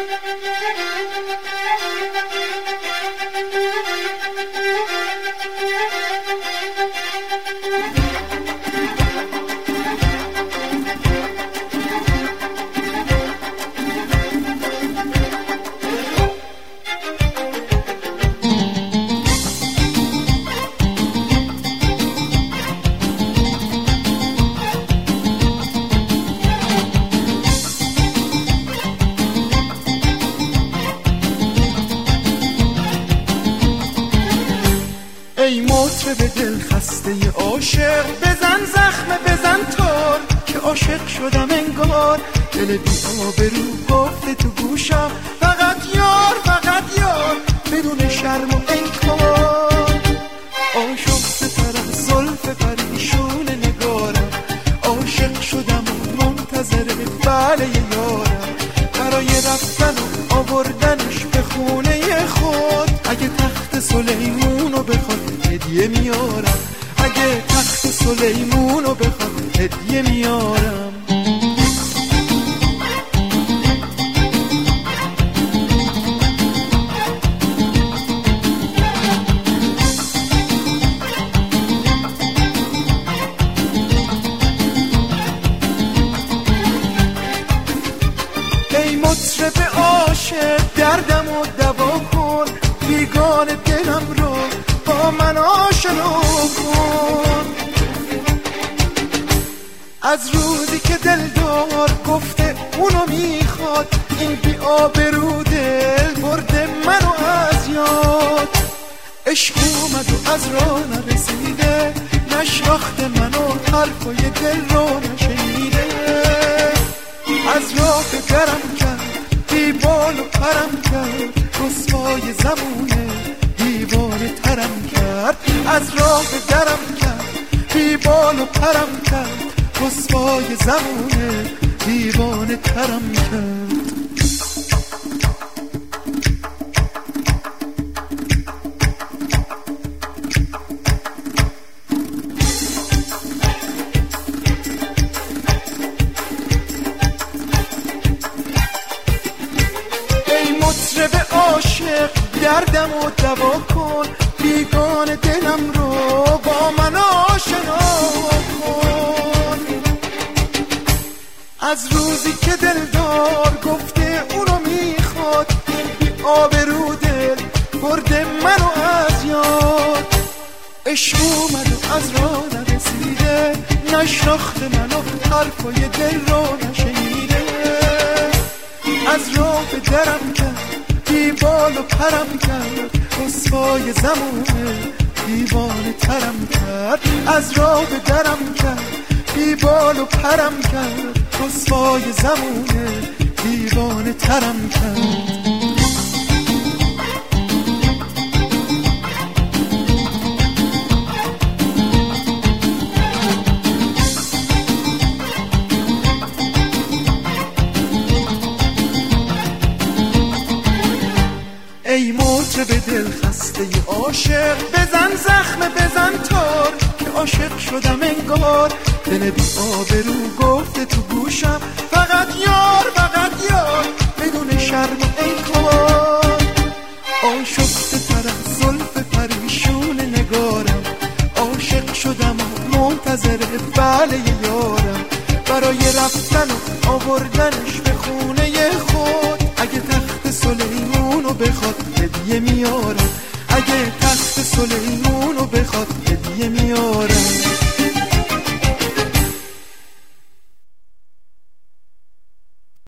ای مطرب دل خسته عاشق، بزن زخم بزن تار که عاشق شدم انگار. دل بی آبرو گفته تو گوشم فقط یار فقط یار، بدون شرم و انکار. آشفته تر از زلف پریشون نگارم، عاشق شدم و منتظر بله یارم. برای رفتن و آوردنش به خونه خود، اگه تخت سلیمونو بخواد هدیه میارم، اگه تخت سلیمونو بخواد هدیه میارم. ای مطرب عاشق دردم و دوا کن، بیگان دلم رو با من آشنا کن. از روزی که دلدار گفته اونو میخواد، این بی آبرو دل برده منو از یاد. عشق اومد و از راه نرسیده، نشناخته منو حرفای دل رو نشنیده. از راه درم کرد بی بال و پرم کرد، رسوای زمونه دیوانه ترم کرد. از راه درم کرد بی بال و پرم کرد، رسوای زمونه دیوانه ترم کرد. مطرب عاشق دردم و دوا کن، بیگان دلم رو با من آشنا کن. از روزی که دلدار گفته اونو میخواد، این بی آبرو دل برده منو از یاد. عشق اومد و از راه نرسیده، نشناخته منو حرفای دل رو نشنیده. از راه درم کرد بی بال و پرم کرد، رسوای زمونه دیوانه ترم کرد. از راه درم کرد بی بال و پرم کرد، رسوای زمونه دیوانه ترم کرد. ای مطرب دل خسته عاشق، بزن زخم بزن تار که عاشق شدم انگار. دل بی آبرو گفته تو گوشم فقط یار فقط یار، بدون شرم و انکار. آشفته تر از زلف پریشون نگارم، عاشق شدم و منتظر بله یارم. برای رفتن و آوردنش به خونه خود، اگه تخت سلیمونو بخواد هدیه میارم، اگه تخت سلیمونو بخواد هدیه میارم.